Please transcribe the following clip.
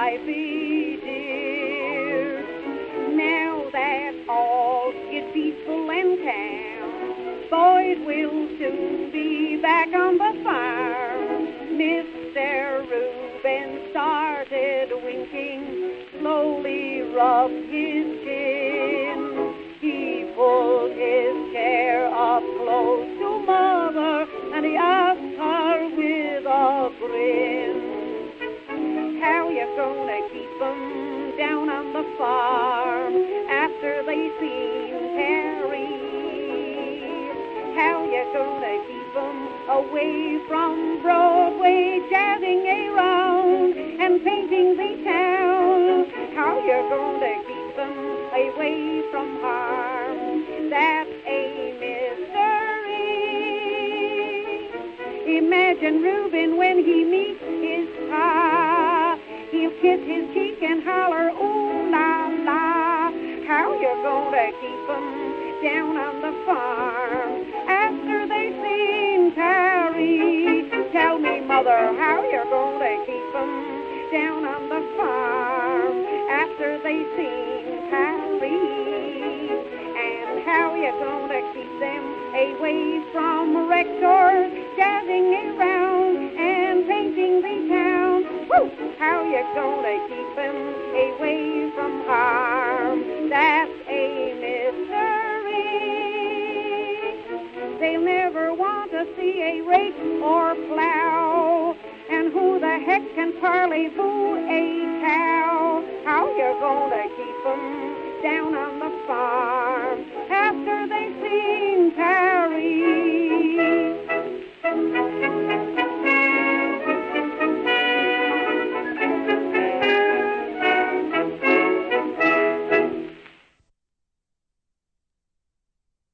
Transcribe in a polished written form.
life be dear. Now that all is peaceful and calm, boys will soon be back on the farm. Mr. Reuben started winking, slowly rubbed his chin. He pulled his chair up close to Mother, and he asked her with a grin, how you gonna keep 'em down on the farm after they seen Terry? How you gonna keep 'em away from Broadway, jazzing around and painting the town? How you gonna keep 'em away from harm? That's a mystery. Imagine Reuben when he meets his pa. He'll kiss his cheek and holler, ooh la la. How you gonna keep 'em down on the farm after they seen Terry? Tell me, Mother, how you gonna keep 'em down on the farm after they seen Terry? And how you gonna keep them away from Rector's, jazzing around and painting the town? Woo! How you gonna keep them away from harm? That's a mystery. They'll never want to see a rake or plow, and who the heck can parley-vous a cow? How you gonna keep 'em down on the farm after